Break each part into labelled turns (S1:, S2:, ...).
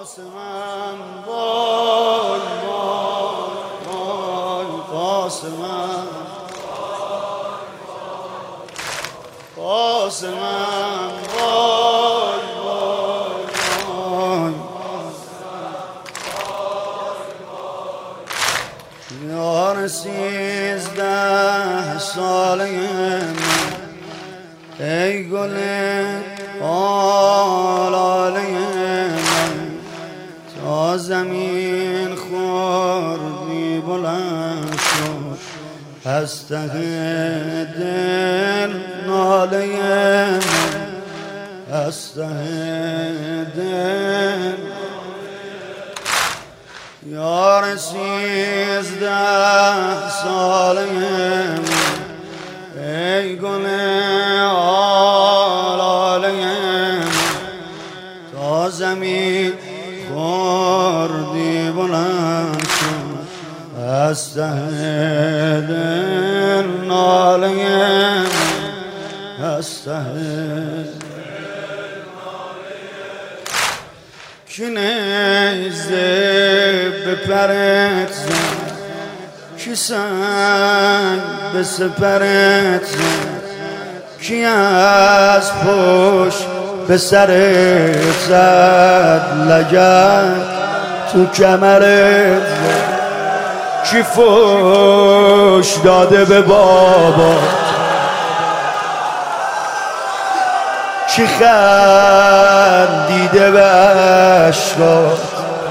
S1: قاسمم وای وای وای قاسمم قاسمم وای وای وای یار 13 ساله من ای گل آلاله من تا زمین خوردی بلند شد از ته دل ناله من از ته دل یار 13 ساله من ای گل آلاله من تا زمین خوردی بلند شد از ته دل ناله من از ته که نیزه به پرت زد کی سنگ به سپرت زد کی از پشت به سرت زد لگد تو کمرت زد کی فوش داده به بابا کی خندیده به عشقات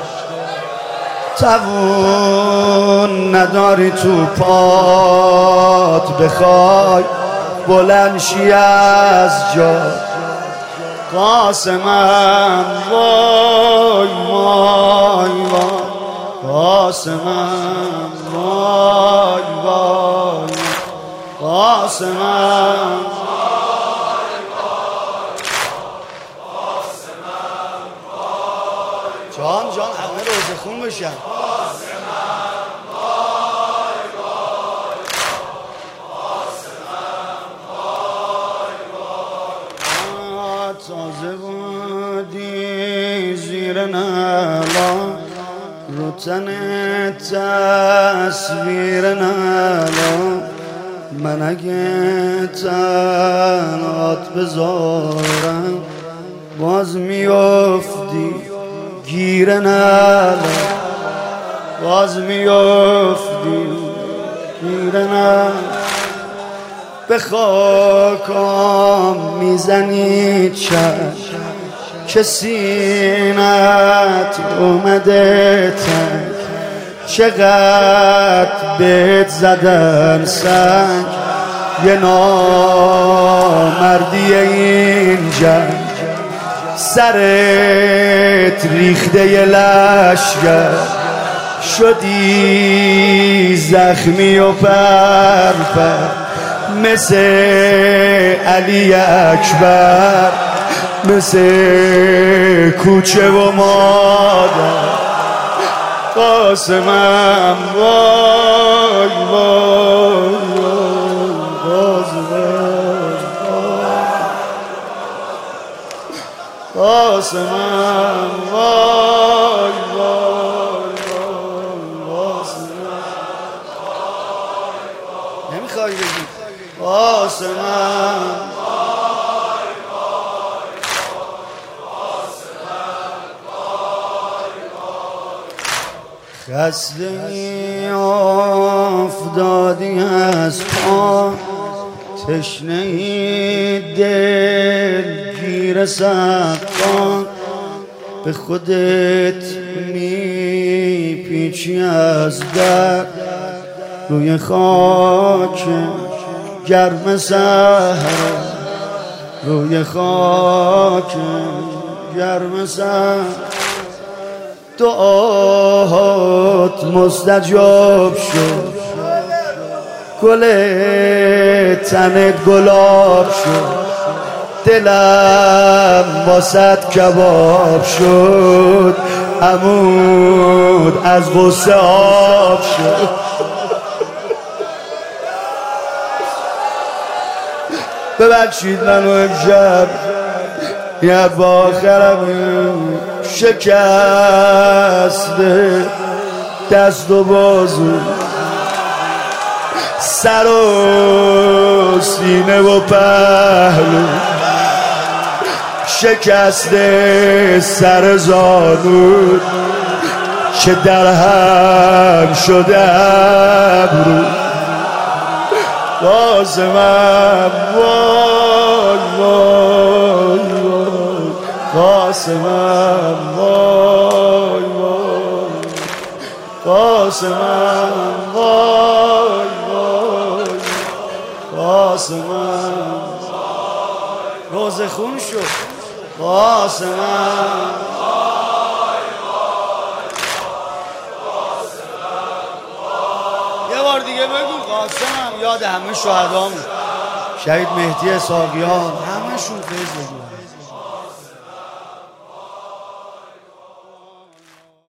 S1: توون نداری تو پات بخوای بلند شی از جا قاسمم وای وای وای قاسمم وای وای قاسمم جان همه روزه خون بشن تازه بودی زیر نلا رو تن تصویر نلا من اگه تنات بذارم باز میافتی گیر نلا باز میافتی گیر نلا به خاکم میزنی چشم که سینت اومده تنگ چقدر بهت زدن سنگ یه نامردی این جنگ سرت ریخته یه لشگر شدی زخمی و پرپر مثل علی اکبر مثل کوچه و مادر قاسمم وای وای قاسمم وای وای قاسمم نمیخوای بگی قاسمم خسته افتادی از پا تشنه دل گیر سقا به خودت میپیچی از در روی خاک گرم سحر روی خاک گرم سحر دعاهات مستجاب شد گل تنت گلاب شد دلم واسط کباب شد عمود از غصه آب شد ببخشید منو امشب یه با آخرم شکسته دست و بازو سر و سینه و پهلو شکسته سر زانو چه در هم شده ابرو قاسمم وای وای وای قاسمم وای وای قاسمم وای وای قاسمم روز خون شد قاسمم یه بار دیگه بگو قاسمم یاد همه شهدامون شهید مهدی اسحاقیان همشون فیض بگو